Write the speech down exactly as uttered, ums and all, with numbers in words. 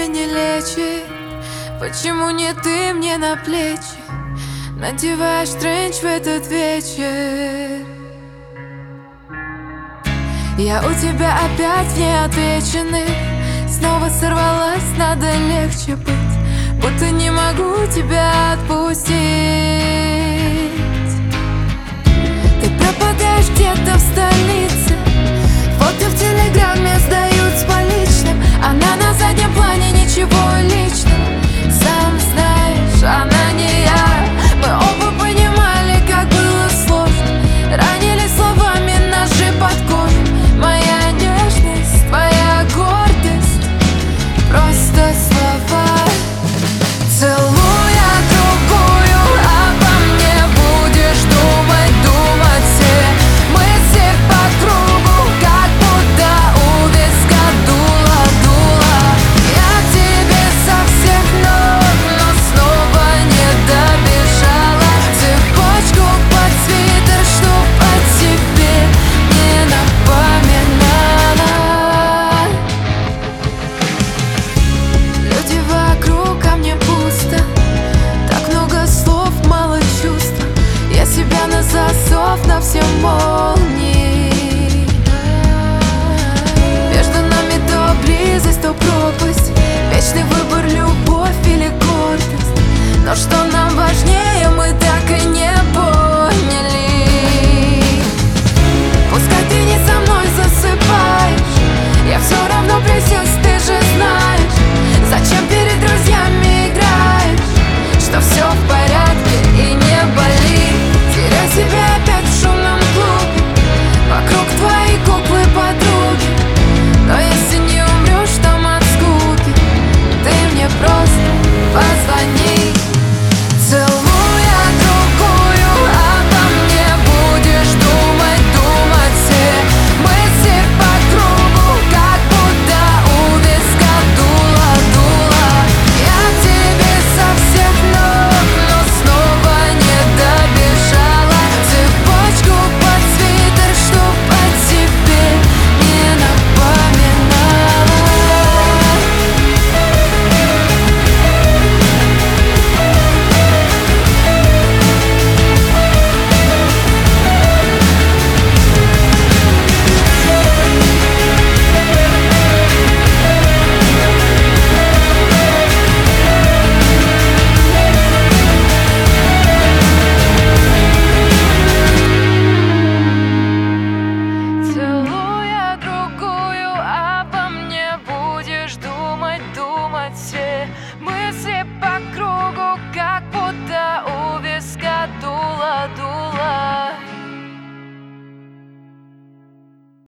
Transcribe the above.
время не лечит? Почему не ты мне на плечи надеваешь тренч в этот вечер? Я у тебя опять в неотвеченных, снова сорвалась, надо легче быть, будто не могу тебя отпустить. Ты пропадаешь где-то в столице, фото в телеграме сдают с поличным, а на